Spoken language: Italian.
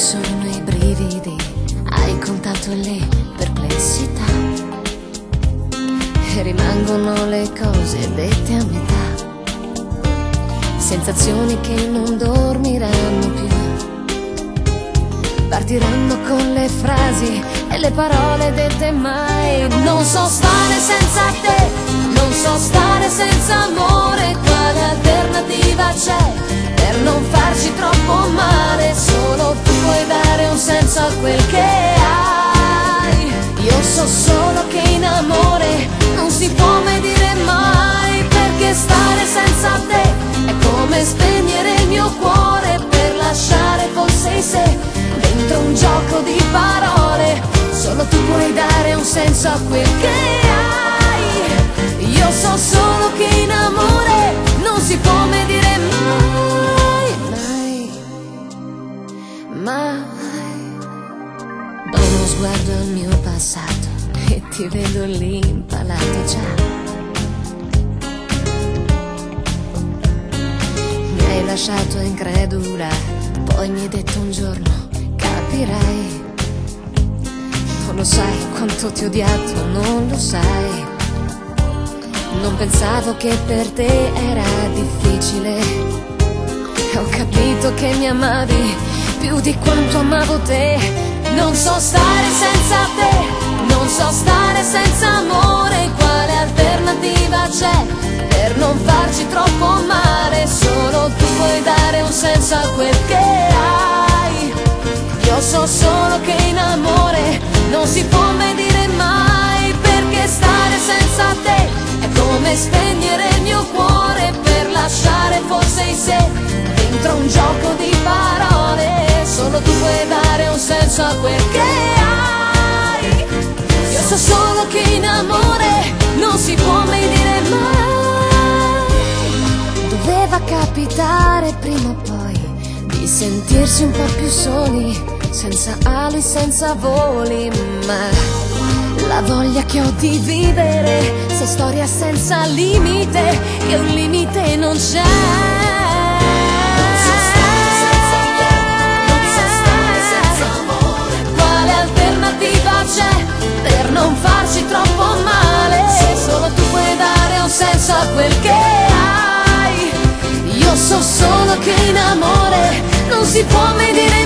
sono i brividi, hai contato le perplessità e rimangono le cose dette a metà, sensazioni che non dormiranno più, partiranno con le frasi e le parole dette mai. Non so stare senza te, non so stare senza amore, quale alternativa c'è per non farci troppo male? Solo tu puoi dare un senso a quel che hai. Io so solo che in amore non si può mai dire mai, perché stare senza te è come spegnere il mio cuore per lasciare forse in sé dentro un gioco di parole. Solo tu puoi dare un senso a quel che hai. Io so solo che in amore non si può mai dire mai, mai, mai. Do uno sguardo al mio passato e ti vedo lì impalata già. Mi hai lasciato incredula, poi mi hai detto un giorno capirai. Non lo sai quanto ti ho odiato, non lo sai. Non pensavo che per te era difficile. Ho capito che mi amavi più di quanto amavo te. Non so stare senza te, non so stare senza amore, quale alternativa c'è per non farci troppo male? Solo tu puoi dare un senso a quel che hai. Io so solo che in amore non si può mai dire mai, perché stare senza te è come spegnere il mio cuore per lasciare forse in sé dentro un gioco di parole. Solo tu puoi dare un senso a quel che hai. Io so solo che in amore non si può mai dire mai. Doveva capitare prima o poi di sentirsi un po' più soli, senza ali, senza voli, ma la voglia che ho di vivere, se storia senza limite, che un limite non c'è. Non so stare senza te, non so stare senza amore, quale alternativa c'è per non farci troppo male? Solo tu puoi dare un senso a quel che hai. Io so solo che in amore non si può mai dire